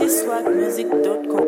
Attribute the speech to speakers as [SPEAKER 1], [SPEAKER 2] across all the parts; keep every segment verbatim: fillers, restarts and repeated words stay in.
[SPEAKER 1] g swag music dot com.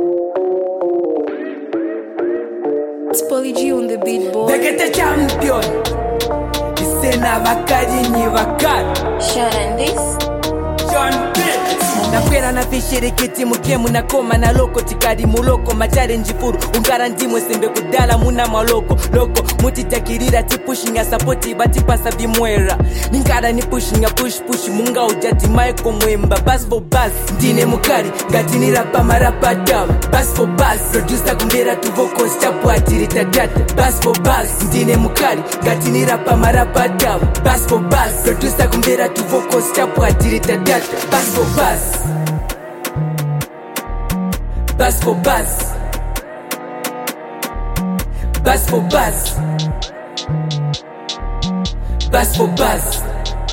[SPEAKER 2] It's Polly G on the beat, boy.
[SPEAKER 3] They get the champion. He say na bakari ni bakari.
[SPEAKER 2] Sharon this.
[SPEAKER 3] John Pitt. Nakwera na fishireketi mukemu na koma na loko tikari muloko macharenji furu ungara ndimwe sembe kudala muna maloko loko mutitakirira ti pushing ya support bati pasa bimwera ningara ni pushing ya push push munga ujati maiko mwemba bas for bas ndine mukari ngati ni rapa marapa dam bas for bas producer kumbera tu vocals chapu atirita data bas for bas ndine mukari ngati ni rapa marapa dam bas for bas producer kumbera tu vocals chapu atirita data bas for bas Bas for bas Bas for bas Bas for bas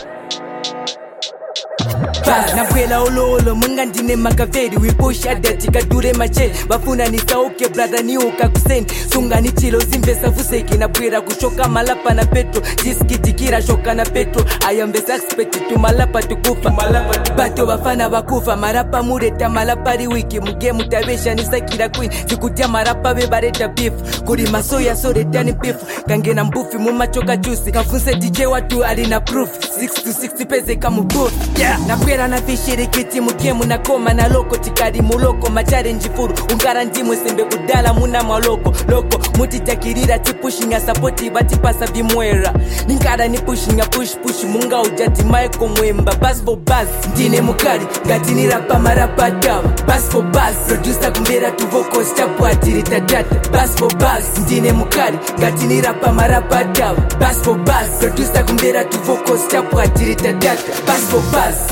[SPEAKER 3] Bas Nakwela ololo munga ndine makaveri We push adati kadure mache Bafuna nisauke brother ni uka kuseni Sunga ni chilo zimbesa fuseki Nabwira kushoka malapa na petro Jiskitikira shoka na petro I am the suspect tu malapa tukufa Bato bafana bakufa Marapa mureta malapa riwiki Muge mutabesha nisakira queen Zikutia marapa bebareta beef Kuri masoya soreta ni beef Kangena mbufi mumachoka juicy Kafunse D J watu alina proof six to sixty pese kamu booth yeah. Nakwera na fishireketi mukemu na koma na loko tikari muloko macharenji furu ungara ndimwe sembe kudala muna maloko loko mutitakirira ti pushing ya support bati pasa bimwera ningara ni pushing ya push push munga ujati maiko mwemba bas for bas ndine mukari ngati ni rapa marapa dam bas for bas producer kumbera tu vocals chapu atirita data bas for bas ndine mukari ngati ni rapa marapa dam bas for bas producer kumbera tu vocals chapu atirita data bas for bas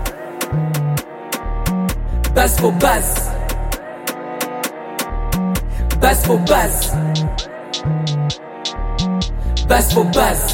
[SPEAKER 3] Bas for bas Bas for bas Bas for bas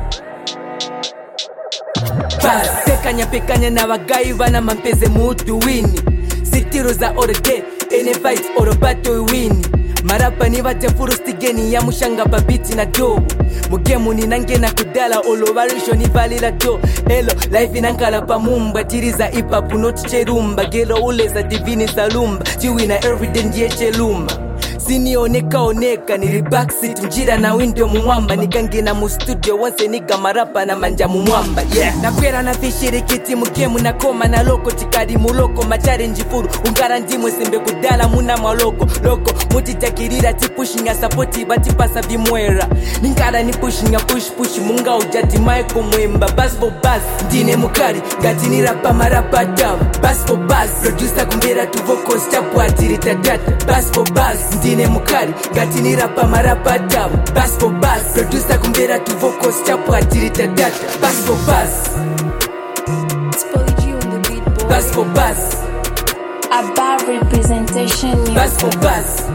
[SPEAKER 3] Bas Pekanya pekanya na wagayi wana mampeze mutu wini Sitiro za all day Any fight or battle wini Marapa ni vate furustigeni ya mushanga babiti na dobo Mugemu ni nange na kudala olovarisho ni vali la do Elo, life inankala pa mumba Tiriza hip-hop unoti cherumba Gelo uleza divini salumba Chiwina everyday ndiye chelumba Sini oneka oneka nili backseat mjira na window muwamba Nikangena mu studio once niga marapa na manja muwamba yeah. Nakwera na fishireketi mukemu na koma na loko tikari muloko macharenji furu ungara ndimwe sembe kudala muna maloko loko mutitakirira ti pushing ya support bati pasa bimwera ningara ni pushing ya push push munga ujati maiko mwemba bas for bas ndine mukari ngati ni rapa marapa dam bas for bas producer kumbera tu vocals chapu atirita data bas for bas ndine mukari ngati ni rapa marapa dam bas for bas producer kumbera tu vocals chapu atirita data bas for bas
[SPEAKER 2] It's Polly G on the beat, boy.
[SPEAKER 3] Bas for bas
[SPEAKER 2] Above representation.
[SPEAKER 3] Bas for bas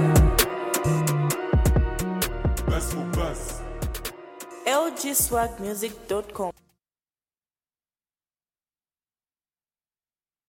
[SPEAKER 1] l g swag music dot com.